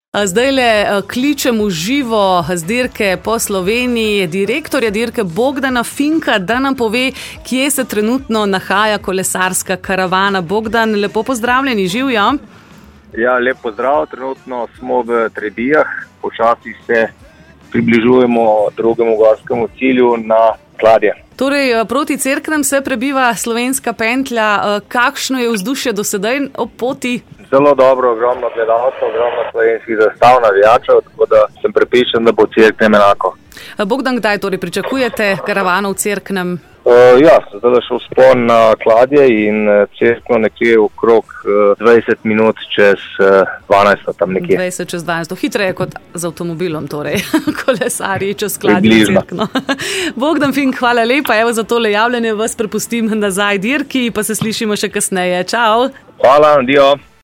Zdajle kličem v živo z dirke po Sloveniji direktorja dirke Bogdana Finka, da nam pove, kje se trenutno nahaja kolesarska karavana. Bogdan, lepo pozdravljeni, živjo. Ja, lep pozdrav. Trenutno smo v Trebijah. Počasi se približujemo drugemu gorskemu cilju na Kladje. Torej, proti Cerknem se prebiva slovenska pentlja. Kakšno je vzdušje do sedaj ob poti? Zelo dobro, ogromno gledalcev, ogromno slovenskih zastav, navijačev, tako da sem prepričan, da bo Cerknem enako. Bogdan, kdaj torej pričakujete karavano v Cerknem? Ja, zdaj je šel vzpon na Kladje in Cerkno nekje okrog 20 minut čez 12, tam nekje. 20 čez 12, hitreje kot z avtomobilom, torej kolesarji čez Kladje Cerkno. Bogdan Fink, hvala lepa, evo za tole javljanje, vas prepustim nazaj dirki, pa se slišimo še kasneje. Čau! Hvala, dio!